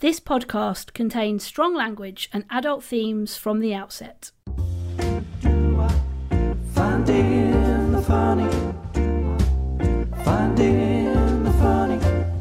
This podcast contains strong language and adult themes from the outset. Finding the funny. Finding the funny.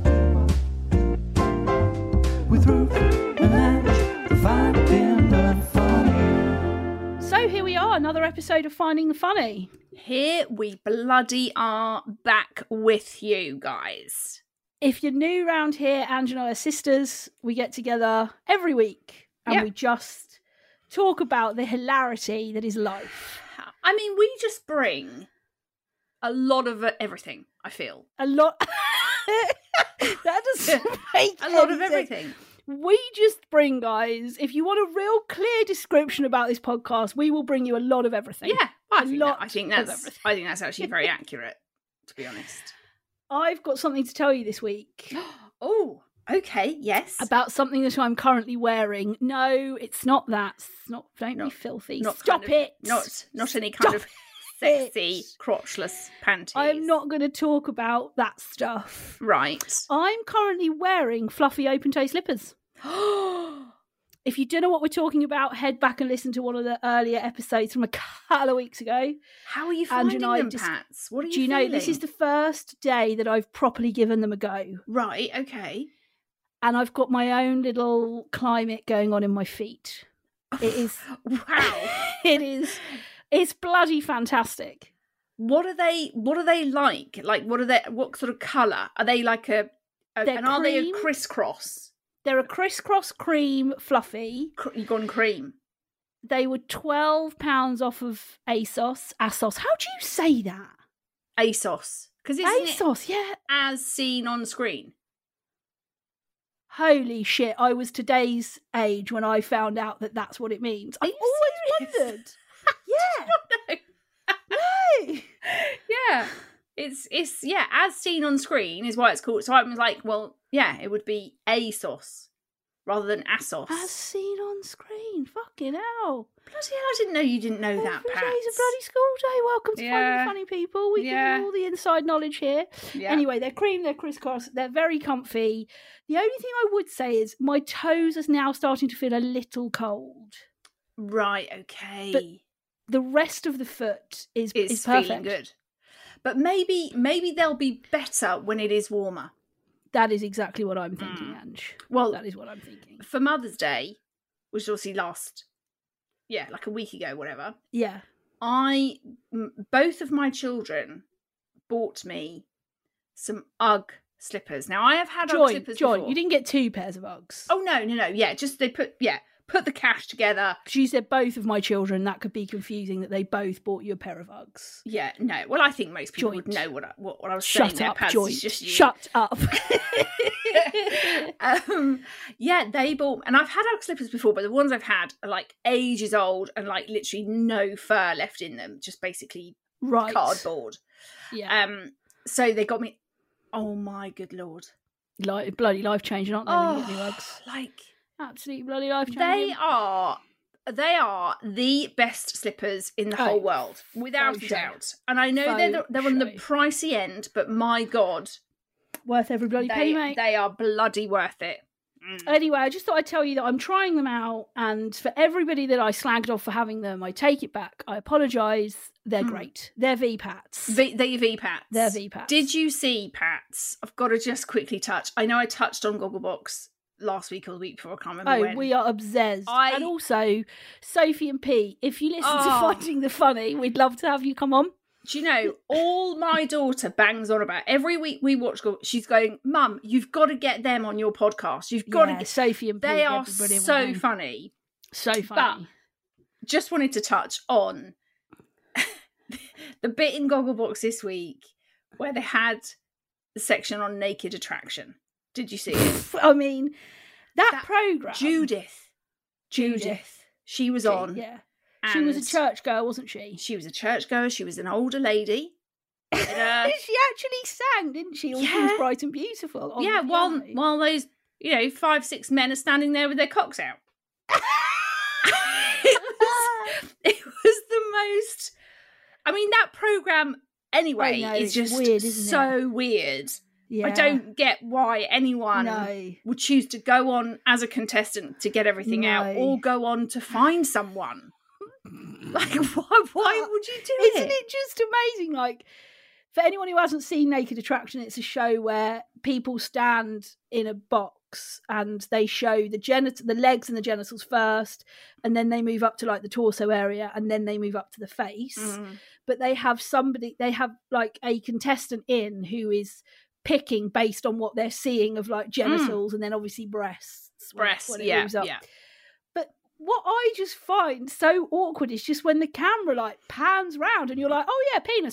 With Ruth and Ange, finding the funny. So here we are, another episode of Finding the Funny. Here we bloody are back with you guys. If you're new around here, Ange and I are sisters. We get together every week and we just talk about the hilarity that is life. I mean, we just bring a lot of everything, I feel. A lot. That doesn't make a lot of sense. everything. We just bring, guys, if you want a real clear description about this podcast, we will bring you a lot of everything. Yeah, I think that's everything. actually very accurate, to be honest. I've got something to tell you this week. Oh, okay, yes. About something that I'm currently wearing. No, it's not that. Don't be filthy. Stop it. Not any kind of sexy, crotchless panties. I'm not going to talk about that stuff. Right. I'm currently wearing fluffy open toe slippers. If you don't know what we're talking about, head back and listen to one of the earlier episodes from a couple of weeks ago. How are you finding them, Pats? What are you Do you know, this is the first day that I've properly given them a go. Right, okay. And I've got my own little climate going on in my feet. It is... Wow. It is... It's bloody fantastic. What are they like? Like, what sort of colour? Are they like are they a crisscross? They're a crisscross cream fluffy. You've gone cream. They were £12 off of ASOS. ASOS. How do you say that? ASOS. Because ASOS, yeah. As seen on screen. Holy shit, I was today's age when I found out that that's what it means. I've always wondered. Yeah. No. Yeah. It's as seen on screen is why it's called. So I was like, well, yeah, it would be ASOS rather than ASOS. As seen on screen. Fucking hell. Bloody hell, I didn't know you didn't know that, Pat. Every day's a bloody school day. Welcome to Finding the Funny People. We give you all the inside knowledge here. Yeah. Anyway, they're cream, they're crisscross, they're very comfy. The only thing I would say is my toes are now starting to feel a little cold. Right, okay. But the rest of the foot is perfect. Feeling good. But maybe they'll be better when it is warmer. That is exactly what I'm thinking, Ange. Well, that is what I'm thinking. For Mother's Day, which obviously like a week ago, whatever. Yeah. Both of my children bought me some UGG slippers. Now, I have had UGG slippers before. You didn't get 2 pairs of Uggs. Oh, no. Yeah, just they put the cash together. She said both of my children. That could be confusing that they both bought you a pair of Uggs. Yeah, no. Well, I think most people would know what I was saying. Shut up, Paz. Joy. Just you. Shut up. Yeah, they bought, and I've had UGG slippers before, but the ones I've had are like ages old and like literally no fur left in them, just basically cardboard. Yeah. So they got me. Oh my good lord! Bloody life changing, aren't they? When you get new Uggs, like. Absolutely bloody life changing. They are the best slippers in the whole world, without a doubt. And I know they're on the pricey end, but my God, worth every bloody penny, mate. They are bloody worth it. Anyway, I just thought I'd tell you that I'm trying them out, and for everybody that I slagged off for having them, I take it back. I apologise. They're great. They're V-Pats. They're V-Pats. They're V-Pats. Did you see, Pats? I've got to just quickly touch. I know I touched on Gogglebox last week or the week before, I can't remember when. We are obsessed. And also, Sophie and Pete, if you listen to Finding the Funny, we'd love to have you come on. Do you know, all my daughter bangs on about, every week we watch, she's going, Mum, you've got to get them on your podcast. You've got to get Sophie and Pete. They are so funny. So funny. But just wanted to touch on the bit in Gogglebox this week where they had the section on naked attraction. Did you see it? I mean, that programme. Judith. She was on. Yeah. She was a churchgoer, wasn't she? She was a churchgoer. She was an older lady. She actually sang, didn't she? All things bright and beautiful. Yeah, while those, 5-6 men are standing there with their cocks out. it was the most. I mean, that programme anyway is just weird, isn't so weird. Yeah. I don't get why anyone would choose to go on as a contestant to get everything out, or go on to find someone. Like, why would you do it? Isn't it just amazing? Like, for anyone who hasn't seen Naked Attraction, it's a show where people stand in a box and they show the legs and the genitals first, and then they move up to like the torso area, and then they move up to the face. But they have like a contestant in who is picking based on what they're seeing of like genitals, and then obviously breasts when it moves up. But what I just find so awkward is just when the camera like pans round and you're like, oh yeah, penis.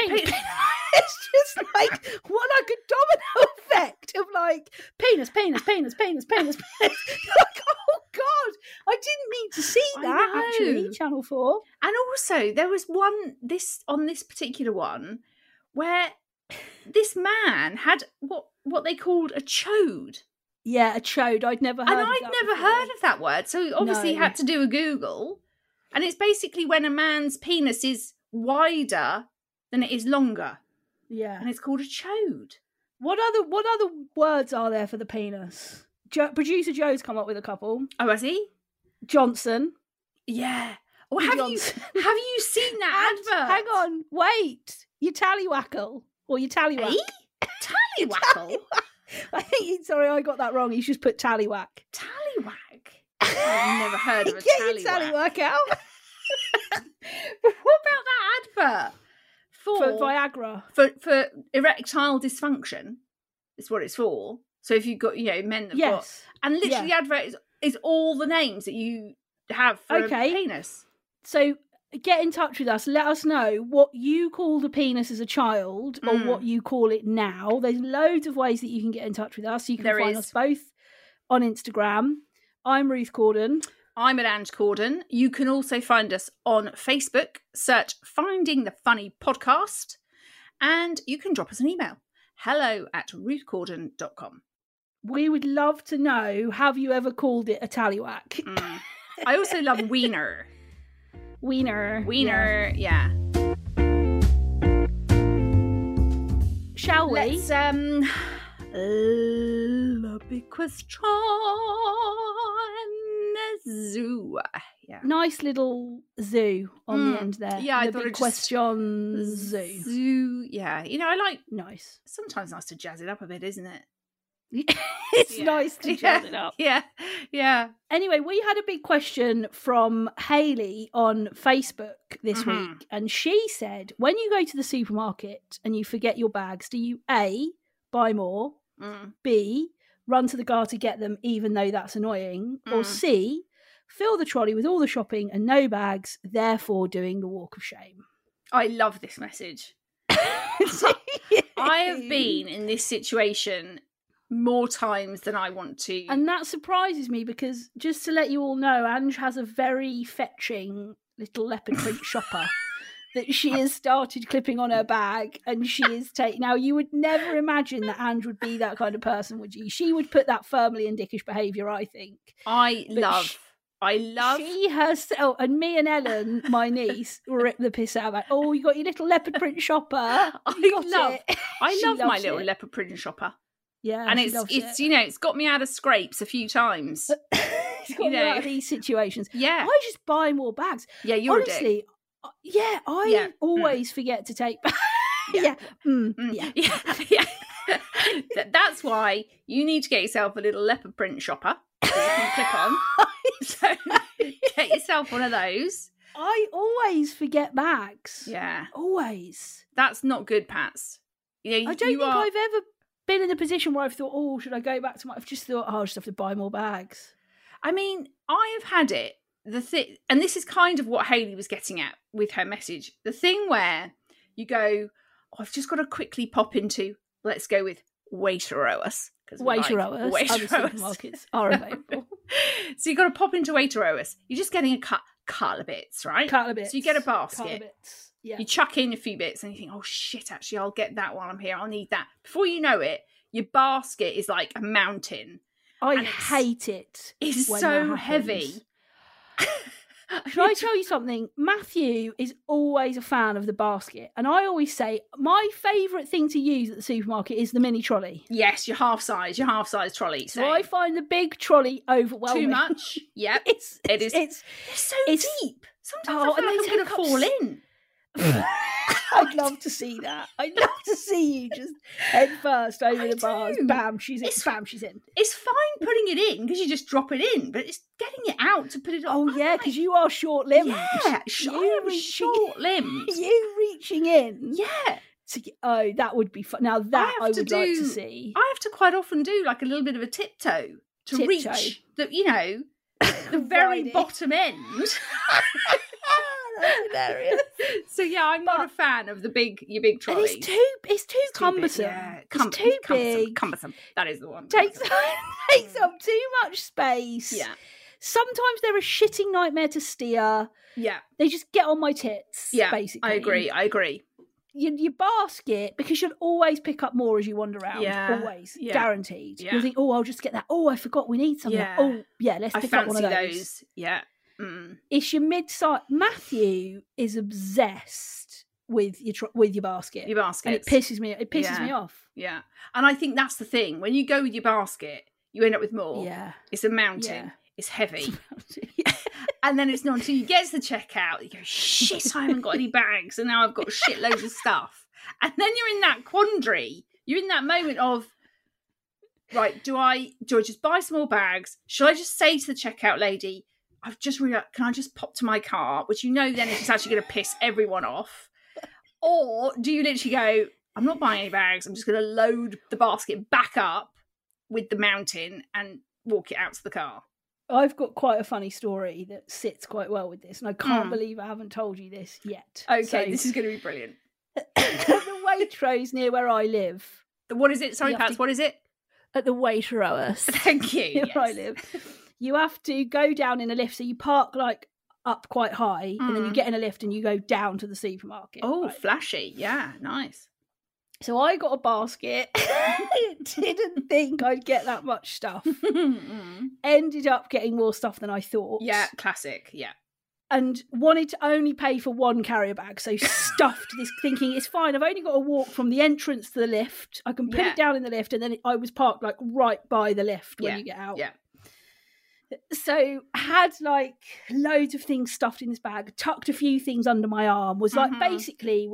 It's just like what, like a domino effect of like penis. Like, oh God, I didn't need to see that actually, Channel 4. And also there was one on this particular one where this man had what they called a chode. Yeah, a chode. I'd never heard of that word. So obviously had to do a Google. And it's basically when a man's penis is wider than it is longer. Yeah. And it's called a chode. What other words are there for the penis? Producer Joe's come up with a couple. Oh, has he? Johnson. Yeah. Or have you seen that advert? Hang on, wait. Your tallywackle. Or your tallywhack. Tallywhackle? Sorry, I got that wrong. He's just put tallywhack. Tallywhack? I've never heard of a Get tallywhack. Your tallywhack out. But what about that advert? For Viagra. For erectile dysfunction is what it's for. So if you've got, men that got... And literally the advert is all the names that you have for a penis. So get in touch with us. Let us know what you called a penis as a child or what you call it now. There's loads of ways that you can get in touch with us. You can find us both on Instagram. I'm Ruth Corden. I'm at Ange Corden. You can also find us on Facebook. Search Finding the Funny Podcast. And you can drop us an email. hello@ruthcorden.com. We would love to know, have you ever called it a tallywhack? I also love wiener. Wiener, yeah. Shall we? Let's, the big question. Zoo. Yeah. Nice little zoo on the end there. Yeah, I the thought big it question zoo. Zoo, yeah. I like... Nice. Sometimes nice to jazz it up a bit, isn't it? It's nice to jazz it up. Yeah. Anyway, we had a big question from Hayley on Facebook this week, and she said, when you go to the supermarket and you forget your bags, do you A, buy more, B, run to the car to get them even though that's annoying, or C, fill the trolley with all the shopping and no bags, therefore doing the walk of shame? I love this message. I have been in this situation more times than I want to. And that surprises me because, just to let you all know, Ange has a very fetching little leopard print shopper that she has started clipping on her bag, and she is taking... Now, you would never imagine that Ange would be that kind of person, would you? She would put that firmly in dickish behaviour, I think. I love... She herself, and me and Ellen, my niece, rip the piss out of her. Oh, you got your little leopard print shopper. I love my little leopard print shopper. Yeah, and it's it's got me out of scrapes a few times. It's got me out of these situations. Yeah, I just buy more bags. Yeah, you're honestly. I always forget to take bags. Yeah. That's why you need to get yourself a little leopard print shopper that you can clip on. So get yourself one of those. I always forget bags. Yeah, always. That's not good, Pats. I don't think I've ever been in a position where I've thought, oh, should I go back to my... I've just thought, oh, I just have to buy more bags. I mean, I have had it, and this is kind of what Hayley was getting at with her message. The thing where you go, oh, I've just got to quickly pop into, let's go with Waitrose. Waitrose. Other supermarkets are available. So you've got to pop into Waitrose. You're just getting a couple of bits, right? Couple of bits. So you get a basket. Couple of bits. Yeah. You chuck in a few bits and you think, oh shit, actually I'll get that while I'm here. I'll need that. Before you know it, your basket is like a mountain. I hate it. It's so heavy. Should I tell you something? Matthew is always a fan of the basket. And I always say my favourite thing to use at the supermarket is the mini trolley. Yes, your half size trolley. So I find the big trolley overwhelming. Too much? Yep. It is. It's so deep. Sometimes I feel like I'm going to fall in. I'd love to see that. I'd love to see you just head first over the bars. Bam, she's in. Bam, she's in. It's fine putting it in because you just drop it in, but it's getting it out to put it on. Oh yeah, because you are short-limbed. Yeah, short-limbed. You reaching in. Yeah. Oh, that would be fun. Now that I would like to see. I have to quite often do like a little bit of a tiptoe to reach the, the very bottom end. That's hilarious. So yeah, I'm not a fan of your big trolleys. And it's too cumbersome. Yeah, it's too big. Cumbersome. That is the one. Takes up too much space. Yeah. Sometimes they're a shitting nightmare to steer. Yeah. They just get on my tits. Yeah. Basically. I agree. Your basket, because you'll always pick up more as you wander around. Yeah. Always. Yeah. Guaranteed. Yeah. You'll think, oh, I'll just get that. Oh, I forgot we need something. Yeah. Oh, yeah, let's pick up one of those. Yeah. Mm. It's your mid-size. Matthew is obsessed with your basket. Your basket. And it pisses me off. Yeah. And I think that's the thing. When you go with your basket, you end up with more. Yeah. It's a mountain. Yeah. It's heavy. And then it's not until you get to the checkout, you go, shit, I haven't got any bags. And now I've got shitloads of stuff. And then you're in that quandary. You're in that moment of, right, do I just buy some more bags? Should I just say to the checkout lady, I've just realized, can I just pop to my car? Which then is just actually going to piss everyone off. Or do you literally go, I'm not buying any bags. I'm just going to load the basket back up with the mountain and walk it out to the car. I've got quite a funny story that sits quite well with this, and I can't believe I haven't told you this yet. Okay, this is going to be brilliant. The Waitrose near where I live. What is it? Sorry, Pats, what is it? At the Waitrose. Thank you. Where I live. You have to go down in a lift, so you park like up quite high, and then you get in a lift and you go down to the supermarket. Oh, right? Flashy. Yeah, nice. So I got a basket. Didn't think I'd get that much stuff. Ended up getting more stuff than I thought. Yeah, classic. Yeah. And wanted to only pay for one carrier bag. So stuffed this, thinking it's fine. I've only got to walk from the entrance to the lift. I can put it down in the lift, and then I was parked like right by the lift when you get out. Yeah. So had like loads of things stuffed in this bag, tucked a few things under my arm, was like basically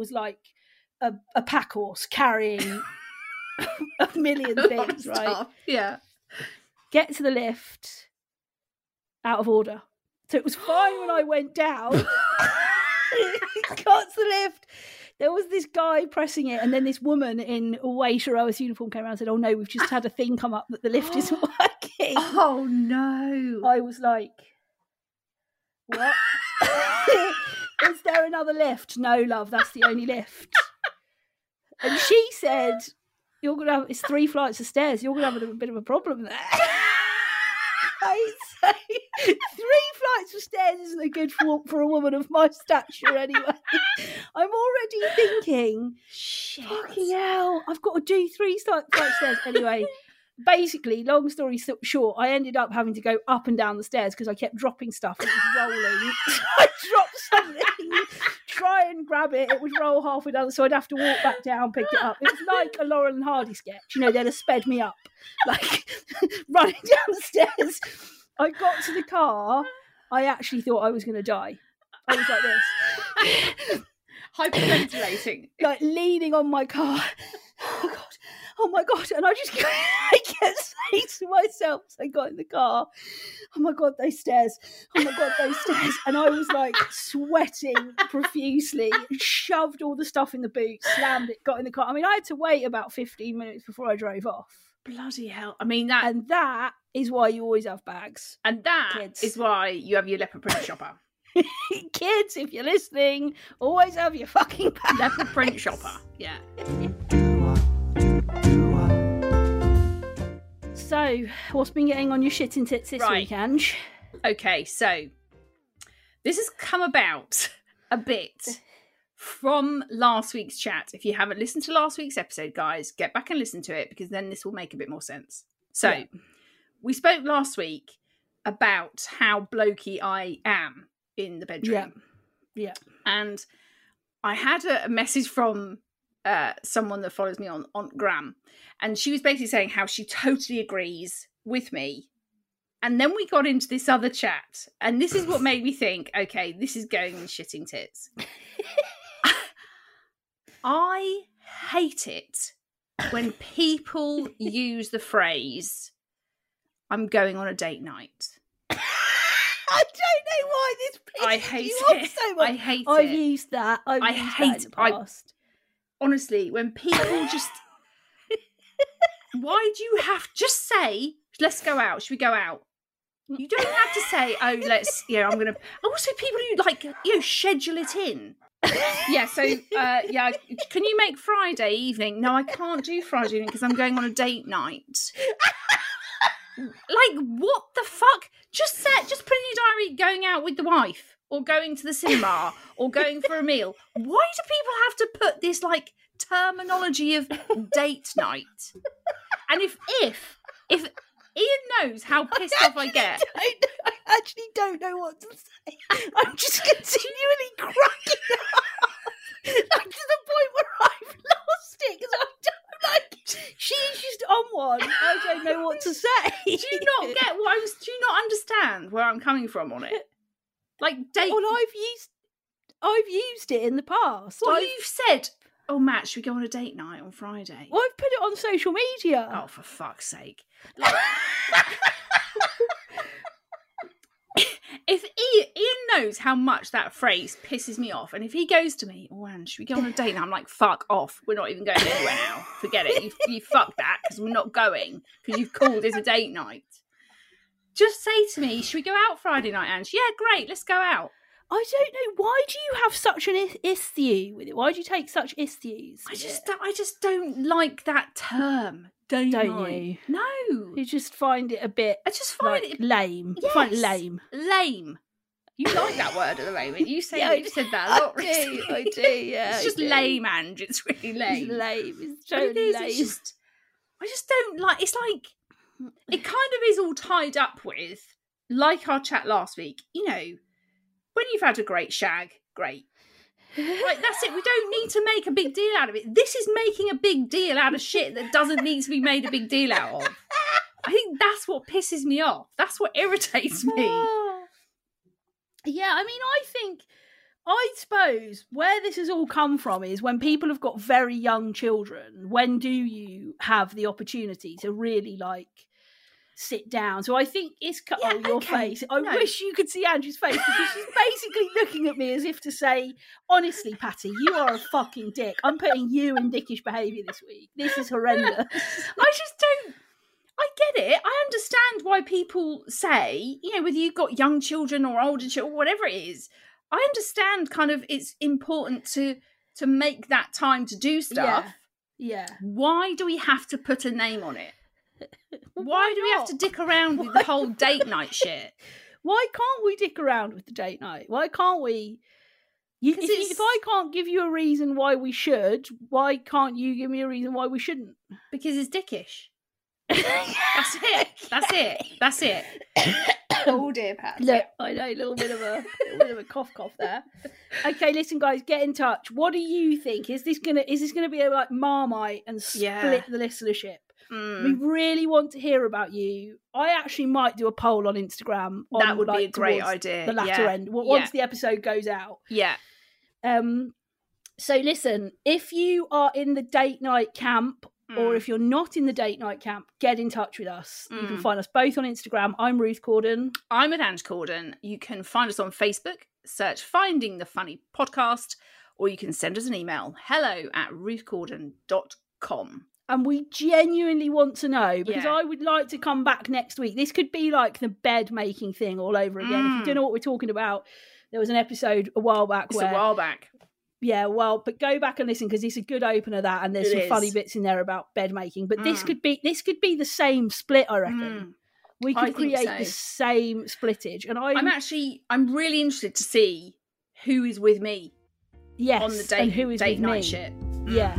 a pack horse carrying a million things, right? Yeah. Get to the lift, out of order. So it was fine when I went down. Got to the lift. There was this guy pressing it, and then this woman in a Waitrose uniform came around and said, oh no, we've just had a thing come up that the lift isn't working. Oh no. I was like, what? Is there another lift? No, love, that's the only lift. And she said, you're going to have, it's 3 flights of stairs, you're going to have a bit of a problem there. I say, 3 flights of stairs isn't a good for a woman of my stature anyway. I'm already thinking, shit, fucking hell, I've got to do 3 flights of stairs. Anyway, basically, long story short, I ended up having to go up and down the stairs because I kept dropping stuff. It was rolling. I dropped something, try and grab it, it would roll halfway down, so I'd have to walk back down, pick it up. It was like a Laurel and Hardy sketch, they'd have sped me up, like running down the stairs. I got to the car, I actually thought I was going to die. I was like this. Hyperventilating. Like leaning on my car. Oh my God. And I kept saying to myself as I got in the car, oh my God, those stairs. Oh my God, those stairs. And I was like sweating profusely, shoved all the stuff in the boot, slammed it, got in the car. I mean, I had to wait about 15 minutes before I drove off. Bloody hell. I mean, that. And that is why you always have bags. And that is why you have your leopard print shopper. Kids, if you're listening, always have your fucking bag. Leopard print shopper. Yeah. So, what's been getting on your shitting tits this week, Ange? Okay, so this has come about a bit from last week's chat. If you haven't listened to last week's episode, guys, get back and listen to it, because then this will make a bit more sense. So, we spoke last week about how blokey I am. in the bedroom. Yeah. And I had a message from someone that follows me on Gram, and she was basically saying how she totally agrees with me. And then we got into this other chat, and this is what made me think, okay, this is going in shitting tits. I hate it when people use the phrase, I'm going on a date night. I don't know why this pisses you off so much. I hate it. I've used that. I've used that in the past. Honestly, when people just... Why do you have... Just say, let's go out. Should we go out? You don't have to say, oh, let's... I'm going to... Also, people who, schedule it in. Yeah, so, can you make Friday evening? No, I can't do Friday evening because I'm going on a date night. What the fuck? Just put in your diary going out with the wife, or going to the cinema, or going for a meal. Why do people have to put this, terminology of date night? And if Ian knows how pissed off I get. I actually don't know what to say. I'm just continually cracking up. To the point where I've lost it, because I'm like, she's just on one. I don't know what to say. Do you not get what do you not understand where I'm coming from on it? Date. Well, I've used it in the past. Well, you've said, oh, Matt, should we go on a date night on Friday? Well, I've put it on social media. Oh, for fuck's sake. If Ian knows how much that phrase pisses me off, and if he goes to me, oh, Anne, should we go on a date now? I'm like, fuck off. We're not even going anywhere now. Forget it. You fuck that, because we're not going, because you've called it a date night. Just say to me, should we go out Friday night, Ange? Yeah, great, let's go out. I don't know. Why do you have such an issue with it? Why do you take such issues? I just don't like that term. Don't you? No. You just find it a bit. I just find it lame. Yes. I find it lame. Lame. You like that word at the moment. You say you said that a lot recently. I do. Yeah. It's just lame, Ange. It's really lame. It's lame. It's totally lame. I just don't like. It's like it kind of is all tied up with, like our chat last week. When you've had a great shag, great. That's it. We don't need to make a big deal out of it. This is making a big deal out of shit that doesn't need to be made a big deal out of. I think that's what pisses me off. That's what irritates me. Yeah, I suppose where this has all come from is when people have got very young children, when do you have the opportunity to really sit down? So I think it's your face. I wish you could see Andrew's face, because she's basically looking at me as if to say, honestly, Patty, you are a fucking dick. I'm putting you in dickish behaviour this week. This is horrendous. I get it. I understand why people say, whether you've got young children or older children, whatever it is, I understand kind of it's important to make that time to do stuff. Yeah. Why do we have to put a name on it? Why do we have to dick around with the whole date night shit? Why can't we dick around with the date night? Why can't we? If I can't give you a reason why we should, why can't you give me a reason why we shouldn't? Because it's dickish. That's it. Oh dear, Pat. Look, I know, a little bit of a cough there. Okay, listen, guys, get in touch. What do you think? Is this gonna be a Marmite and split the listenership? We really want to hear about you. I actually might do a poll on Instagram. That would be a great idea. The latter end, once the episode goes out. Yeah. So listen, if you are in the date night camp, or if you're not in the date night camp, get in touch with us. You can find us both on Instagram. I'm Ruth Corden. I'm Ange Corden. You can find us on Facebook, search Finding the Funny Podcast, or you can send us an email, hello@ruthcorden.com. And we genuinely want to know, because I would like to come back next week. This could be like the bed making thing all over again. If you don't know what we're talking about, there was an episode a while back. Yeah, well, but go back and listen, because it's a good opener, that, and there's some funny bits in there about bed making. But this could be the same split, I reckon. We could create the same splittage. And I'm really interested to see who is with me. Yes, on the date, and who is date with night me. Shit. Yeah.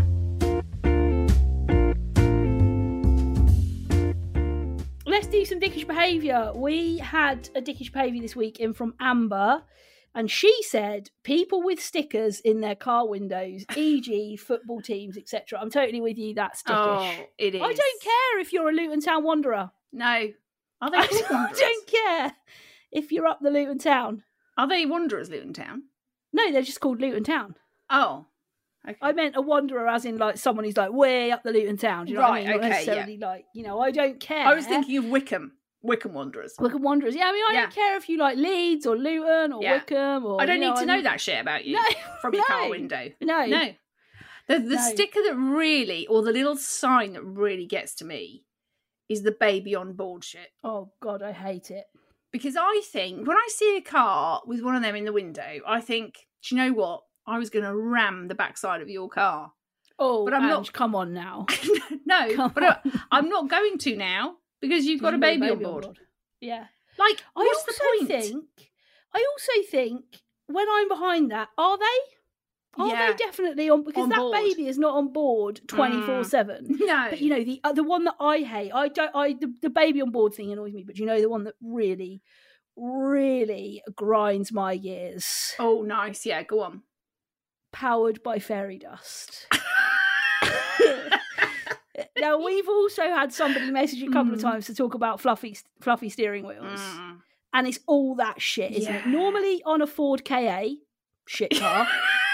Let's do some dickish behaviour. We had a dickish behaviour this week in from Amber. And she said people with stickers in their car windows, e.g. football teams, etc. I'm totally with you, that's dickish. Oh, it is. I don't care if you're a Luton Town Wanderer. No. Are they I Wanderers? don't care if you're up the Luton Town. Are they Wanderers, Luton Town? No, they're just called Luton Town. Oh. Okay. I meant a wanderer as in like someone who's like way up the Luton Town. Do you know what I mean? Not necessarily like, you know, I don't care. I was thinking of Wickham Wanderers. Wickham Wanderers. Yeah, I mean, I don't care if you like Leeds or Luton or Wickham or... I don't need to know that shit about you from your car window. No. The sticker that really, or the little sign that really gets to me is the baby on board shit. Oh, God, I hate it. Because I think, when I see a car with one of them in the window, I think, do you know what? I was going to ram the backside of your car. Oh, but I'm not. Come on now. No, I'm not going to now because you've got a baby on board. Yeah. Like, what's the point? I also think when I'm behind that, are they? Are they definitely on? Because that baby is not on board 24/7. No. But you know the one that I hate. The baby on board thing annoys me. But you know the one that really, really grinds my gears. Oh, nice. Yeah, go on. Powered by fairy dust. Now we've also had somebody message a couple of times to talk about fluffy steering wheels, and it's all that shit, isn't it? Normally on a Ford KA, shit car.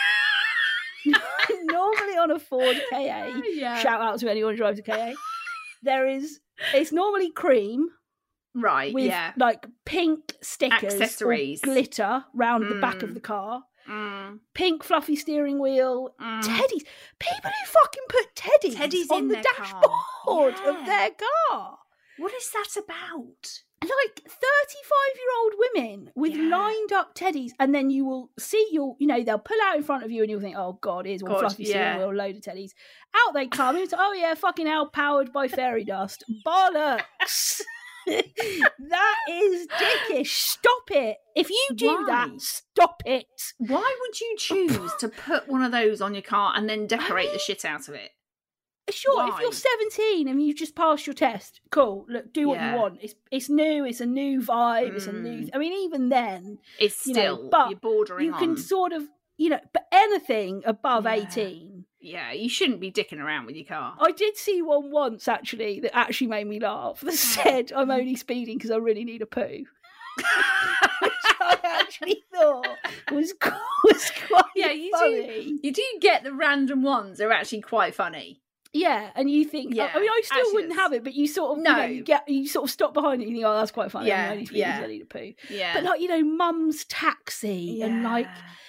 Normally on a Ford KA, shout out to anyone who drives a KA. It's normally cream, right? With like pink stickers, accessories, or glitter round the back of the car. Pink fluffy steering wheel, teddies. People who fucking put teddies on the dashboard of their car. What is that about? Like 35-year-old women with lined up teddies, and then you will see they'll pull out in front of you, and you'll think, oh God, here's one fluffy steering wheel, load of teddies. Out they come. It's fucking hell, powered by fairy dust. Bollocks. That is dickish. Stop it. If you do that, stop it. Why would you choose to put one of those on your car and then decorate the shit out of it? Sure, if you're 17 and you just passed your test, cool. Look, do what you want. It's new. It's a new vibe. It's a new. I mean, even then, it's still. But you're bordering. You can sort of, but anything above 18. Yeah, you shouldn't be dicking around with your car. I did see one once, actually, that actually made me laugh. That said, I'm only speeding because I really need a poo. Which I actually thought was quite funny. You do get the random ones. They're actually quite funny. Yeah, and you think, I mean, I still wouldn't have it, but you sort of, you sort of stop behind it and you think, oh, that's quite funny. Yeah, I'm only speeding because I need a poo. Yeah. But like, mum's taxi and like,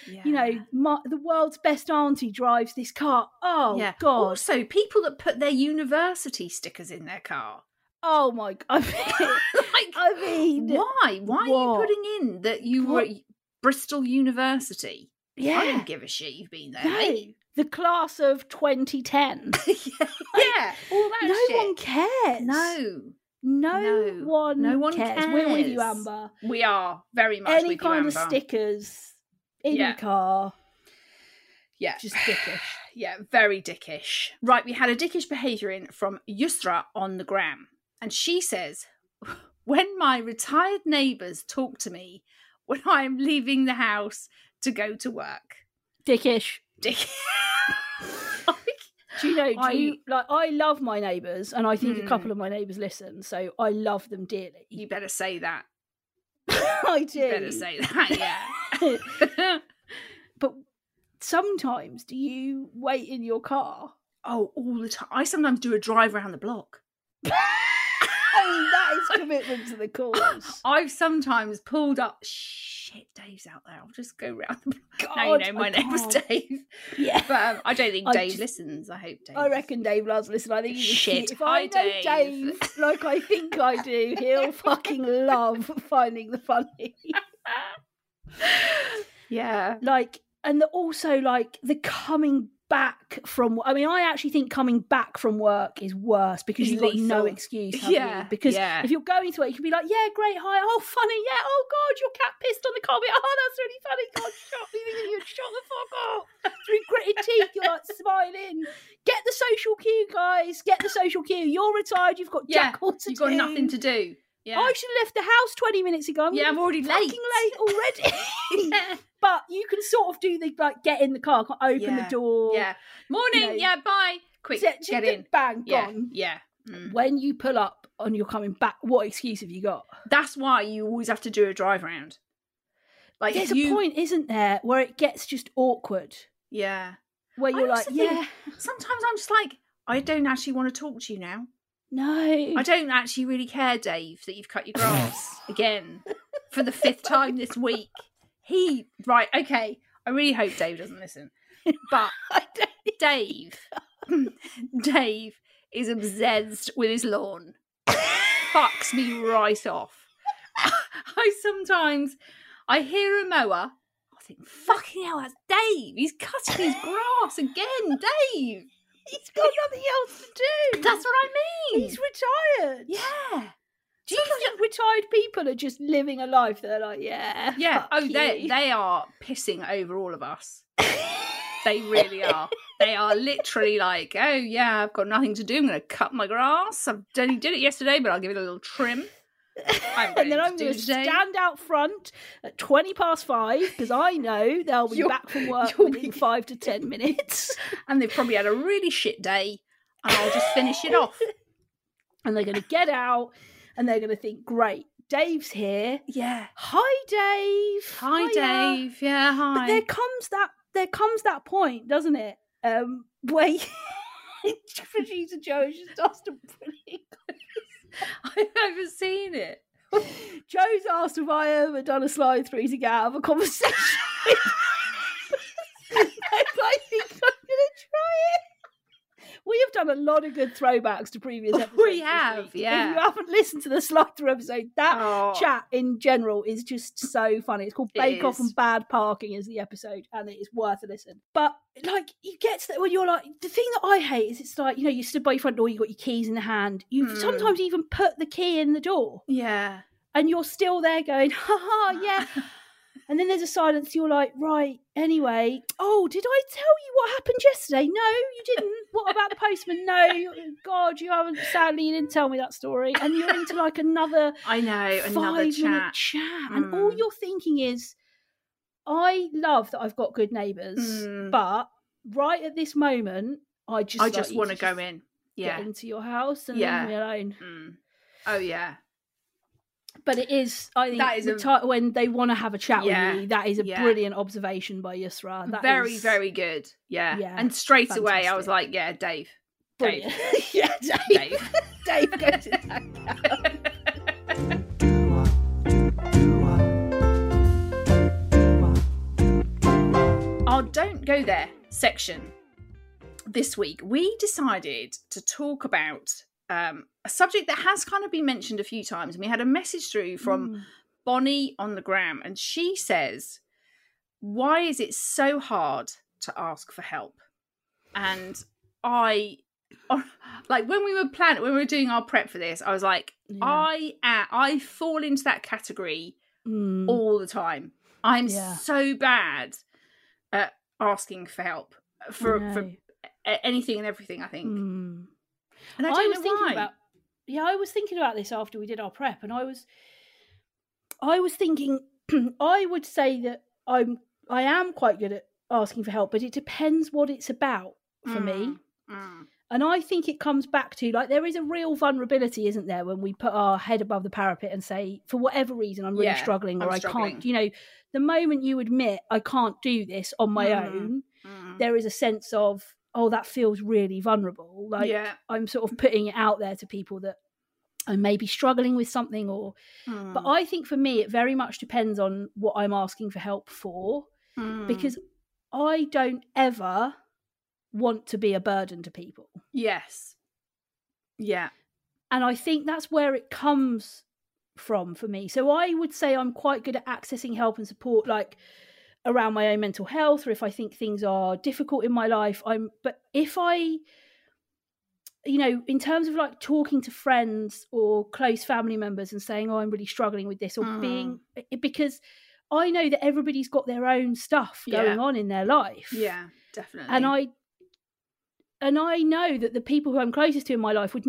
the world's best auntie drives this car. Oh, God. Also, people that put their university stickers in their car. Oh, my God. I mean, why? Why are you putting in that you were at Bristol University? Yeah. I don't give a shit you've been there, no. mate. The class of 2010. All that no shit. one cares. No one cares. We're with you, Amber. We are very much Any with you, kind Amber. of stickers in your car. Yeah. Just dickish. Yeah, very dickish. Right, we had a dickish behaviour in from Yusra on the gram. And she says, when my retired neighbours talk to me when I am leaving the house to go to work. Dickish. Do you know, I love my neighbours, and I think a couple of my neighbours listen, so I love them dearly. You better say that. I do. You better say that, yeah. But sometimes, do you wait in your car? Oh, all the time. I sometimes do a drive around the block. I mean, that is commitment to the cause. I've sometimes pulled up. Shit, Dave's out there. I'll just go round the block. God, now you know my neighbour's Dave. Yeah. But I don't think Dave listens. I hope Dave. I reckon Dave loves listen. I think shit. If I know Dave like I think I do, he'll fucking love finding the funny. Yeah. And also the coming back from, I mean, I actually think coming back from work is worse because you've got no excuse, have you? Because if you're going to it, you can be like, yeah, great, hi, oh, funny, yeah, oh, God, your cat pissed on the carpet, oh, that's really funny, God, shut the fuck up. Through gritted teeth, you're like smiling. Get the social cue, guys, get the social cue. You're retired, you've got jack all to do. You've got nothing to do. Yeah. I should have left the house 20 minutes ago. I'm already fucking late already. Yeah. But you can sort of do the, like, get in the car, open the door. Yeah. Morning. Bye. Quick, get in. Bang, gone. Yeah. When you pull up and you're coming back, what excuse have you got? That's why you always have to do a drive round. Like, there's a point, isn't there, where it gets just awkward. Yeah. Where you're like, sometimes I'm just like, I don't actually want to talk to you now. No. I don't actually really care, Dave, that you've cut your grass again for the 5th time this week. Right, okay. I really hope Dave doesn't listen. But Dave is obsessed with his lawn. Fucks me right off. I hear a mower. I think, fucking hell, that's Dave. He's cutting his grass again, Dave. He's got nothing else to do. That's what I mean. He's retired. Yeah. Do you think retired people are just living a life? They're like, yeah. They are pissing over all of us. They really are. They are literally like, oh yeah, I've got nothing to do. I'm going to cut my grass. I only did it yesterday, but I'll give it a little trim. And then I'm going to stand out front at 5:20 because I know they'll be back from work within 5 to 10 minutes. And they've probably had a really shit day, and I'll just finish it off. And they're going to get out and they're going to think, great, Dave's here. Yeah. Hi, Dave. Hi, Dave. Yeah, hi. But there comes that point, doesn't it? Where producer Joe just asked a brilliant I've never seen it. Joe's asked if I ever done a slide through to get out of a conversation. I think I'm going to try it. We have done a lot of good throwbacks to previous episodes. We have, yeah. If you haven't listened to the slide through episode, that chat in general is just so funny. It's called Bake Off and Bad Parking is the episode, and it is worth a listen. But like, you get to that when you're like, the thing that I hate is it's like, you stood by your front door, you got your keys in the hand. You sometimes even put the key in the door. Yeah. And you're still there going, ha, yeah. And then there's a silence. You're like, right, anyway. Oh, did I tell you what happened yesterday? No, you didn't. What about the postman? No, God, you haven't. Sadly, you didn't tell me that story. And you're into like another 5-minute chat. And all you're thinking is, I love that I've got good neighbours, but right at this moment, I just want to go in. Yeah. Get into your house and leave me alone. Oh, yeah. But it is, I think, that is when they want to have a chat with you, that is a brilliant observation by Yusra. That very, is, very good. Yeah. And straight away, I was like, yeah, Dave. Brilliant. Yeah, Dave. Dave goes in that Our Don't Go There section this week, we decided to talk about a subject that has kind of been mentioned a few times. And we had a message through from Bonnie on the gram, and she says, why is it so hard to ask for help? And I, like, when we were doing our prep for this, I was like, I fall into that category all the time. I'm so bad at asking for help for anything and everything, I think. And I don't know why. I was thinking about this after we did our prep, and I was thinking, I would say that I am quite good at asking for help, but it depends what it's about for me. And I think it comes back to, like, there is a real vulnerability, isn't there, when we put our head above the parapet and say, for whatever reason, I'm really struggling, or I can't, the moment you admit I can't do this on my own, there is a sense of, oh, that feels really vulnerable. Like, I'm sort of putting it out there to people that I may be struggling with something, or. But I think for me, it very much depends on what I'm asking for help for, because I don't ever want to be a burden to people. Yes. Yeah. And I think that's where it comes from for me. So I would say I'm quite good at accessing help and support, like, around my own mental health, or if I think things are difficult in my life. But if I, in terms of like talking to friends or close family members and saying, oh, I'm really struggling with this, or because I know that everybody's got their own stuff going on in their life. Yeah, definitely. And I know that the people who I'm closest to in my life would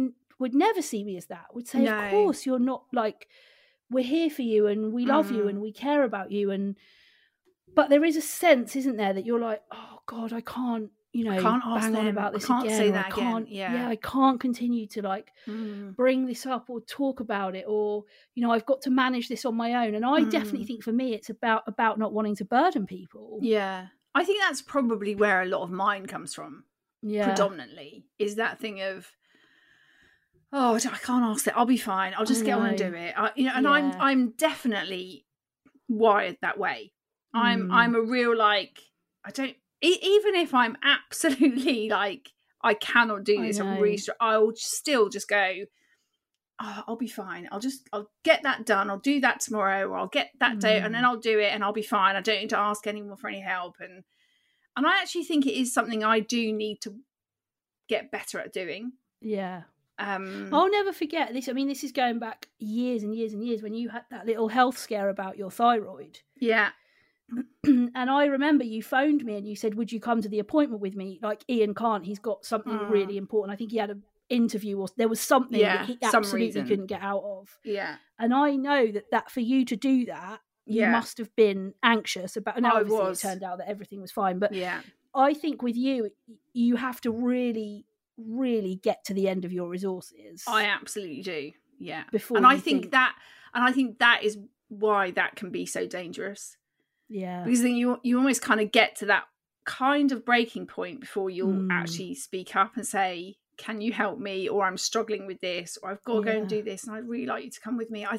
would never see me as that, would say, of course, you're not, like, we're here for you and we love you and we care about you. But there is a sense, isn't there, that you're like, oh God, I can't, I can't bang on about this again. I can't say that again. Yeah, I can't continue to, like, bring this up or talk about it, or, I've got to manage this on my own. And I definitely think for me, it's about not wanting to burden people. Yeah. I think that's probably where a lot of mine comes from. Yeah. Predominantly, is that thing of, oh, I can't ask it. I'll be fine. I'll just get on and do it. I'm definitely wired that way. I'm a real, like, even if I'm absolutely, like, I cannot do this, I'm really I'll still just go, oh, I'll be fine. I'll get that done. I'll do that tomorrow, or I'll get that day and then I'll do it and I'll be fine. I don't need to ask anyone for any help. And I actually think it is something I do need to get better at doing. Yeah. I'll never forget this. I mean, this is going back years and years and years, when you had that little health scare about your thyroid. Yeah. And I remember you phoned me and you said, would you come to the appointment with me? Like, Ian can't, he's got something really important. I think he had an interview, or there was something that he absolutely couldn't get out of. Yeah. And I know that for you to do that, you must have been anxious about, now obviously it turned out that everything was fine. But I think with you, you have to really, really get to the end of your resources. I absolutely do. Yeah. I think that is why that can be so dangerous. Yeah. Because then you almost kind of get to that kind of breaking point before you'll actually speak up and say, can you help me? Or I'm struggling with this, or I've got to go and do this, and I'd really like you to come with me. I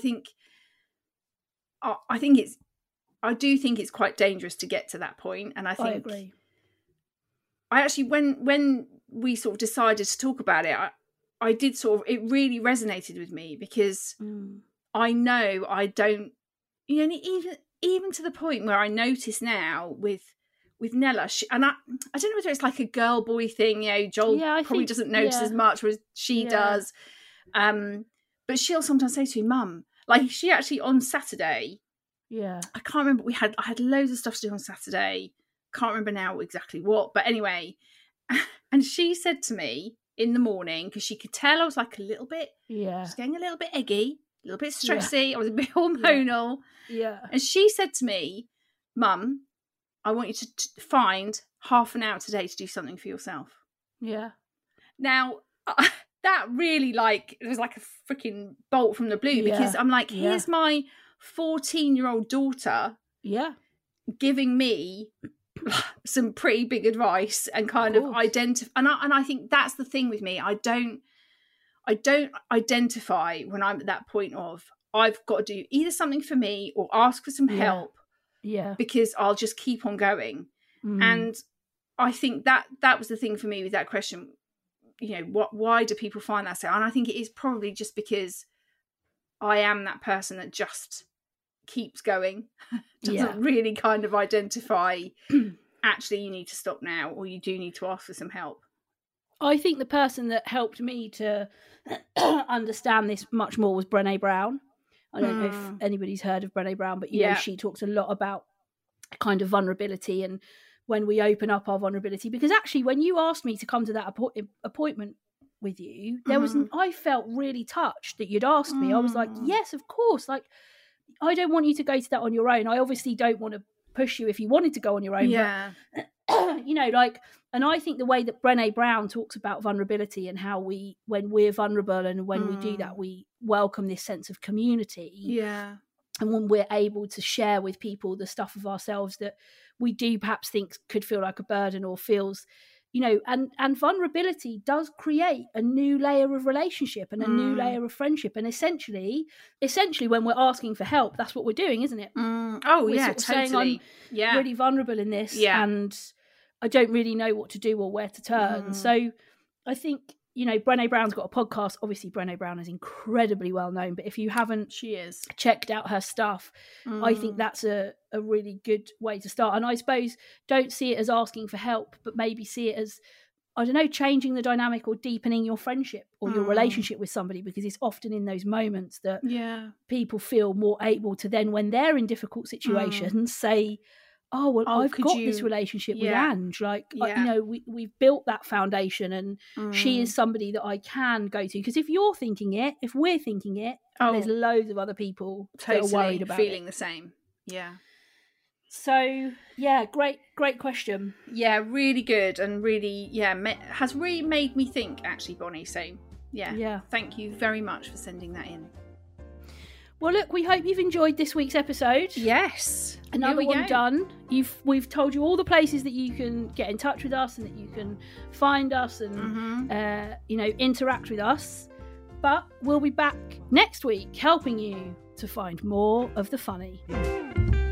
do think it's quite dangerous to get to that point. And I agree. I actually, when we sort of decided to talk about it, I did sort of, it really resonated with me, because I know I don't, even to the point where I notice now with Nella, and I don't know whether it's like a girl boy thing, Joel probably doesn't notice as much, whereas she does. But she'll sometimes say to me, Mum, like, she actually on Saturday, I can't remember, I had loads of stuff to do on Saturday, can't remember now exactly what, but anyway, and she said to me in the morning, because she could tell I was like a little bit, just getting a little bit eggy, a little bit stressy, I was a bit hormonal. Yeah. And she said to me, Mum, I want you to find half an hour today to do something for yourself. Yeah. Now, that really, like, it was like a freaking bolt from the blue, because I'm like, here's my 14-year-old daughter giving me some pretty big advice and kind of identify. And I think that's the thing with me. I don't identify when I'm at that point of, I've got to do either something for me or ask for some help. Yeah. Because I'll just keep on going. And I think that was the thing for me with that question. Why do people find that so? And I think it is probably just because I am that person that just keeps going, doesn't really kind of identify, actually, you need to stop now, or you do need to ask for some help. I think the person that helped me to understand this much more was Brené Brown. I don't know if anybody's heard of Brené Brown, but she talks a lot about kind of vulnerability, and when we open up our vulnerability. Because actually, when you asked me to come to that appointment with you, there was I felt really touched that you'd asked me. I was like, yes, of course. Like, I don't want you to go to that on your own. I obviously don't want to push you if you wanted to go on your own. Yeah. But, and I think the way that Brené Brown talks about vulnerability and how when we're vulnerable and when we do that, we welcome this sense of community. Yeah. And when we're able to share with people the stuff of ourselves that we do perhaps think could feel like a burden or feels, and vulnerability does create a new layer of relationship and a new layer of friendship. And essentially when we're asking for help, that's what we're doing, isn't it? Oh, we're sort of totally. Saying, I'm really vulnerable in this and I don't really know what to do or where to turn. So I think, Brené Brown's got a podcast. Obviously, Brené Brown is incredibly well known, but if you haven't checked out her stuff, I think that's a really good way to start. And I suppose don't see it as asking for help, but maybe see it as, I don't know, changing the dynamic or deepening your friendship or your relationship with somebody, because it's often in those moments that people feel more able to then, when they're in difficult situations, say, oh, well, I've got this relationship with Ange. Like, we've built that foundation, and she is somebody that I can go to. Because if you're thinking it, if we're thinking it, there's loads of other people that are worried about feeling the same. Yeah. So, yeah, great question. Yeah, really good, and really, has really made me think, actually, Bonnie. So, yeah. Thank you very much for sending that in. Well, look, we hope you've enjoyed this week's episode. Yes. Another one done. We've told you all the places that you can get in touch with us and that you can find us and, interact with us. But we'll be back next week helping you to find more of the funny.